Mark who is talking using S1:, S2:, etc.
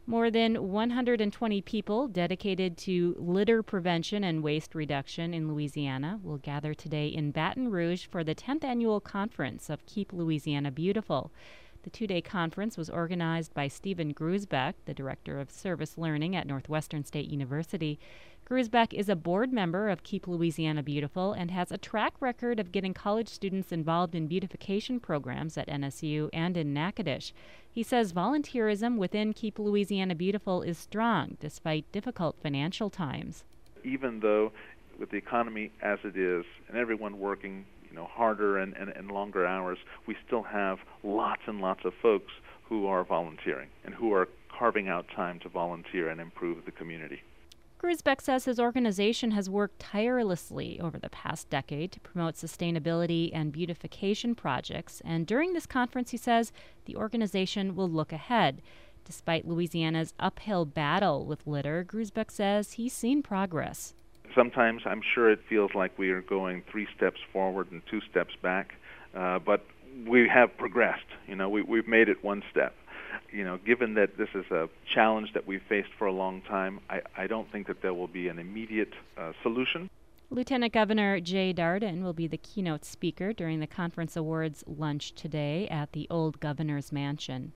S1: More than 120 people dedicated to litter prevention and waste reduction in Louisiana will gather today in Baton Rouge for the 10th annual conference of Keep Louisiana Beautiful. The two-day conference was organized by Stephen Grusbeck, the Director of Service Learning at Northwestern State University. Grusbeck is a board member of Keep Louisiana Beautiful and has a track record of getting college students involved in beautification programs at NSU and in Natchitoches. He says volunteerism within Keep Louisiana Beautiful is strong despite difficult financial times.
S2: Even though with the economy as it is and everyone working harder and longer hours, we still have lots and lots of folks who are volunteering and who are carving out time to volunteer and improve the community.
S1: Grusbeck says his organization has worked tirelessly over the past decade to promote sustainability and beautification projects, and during this conference, he says, the organization will look ahead. Despite Louisiana's uphill battle with litter, Grusbeck says he's seen progress.
S2: Sometimes I'm sure it feels like we are going 3 steps forward and 2 steps back, but we have progressed. We've made it 1 step. Given that this is a challenge that we've faced for a long time, I don't think that there will be an immediate solution.
S1: Lieutenant Governor Jay Darden will be the keynote speaker during the conference awards lunch today at the Old Governor's Mansion.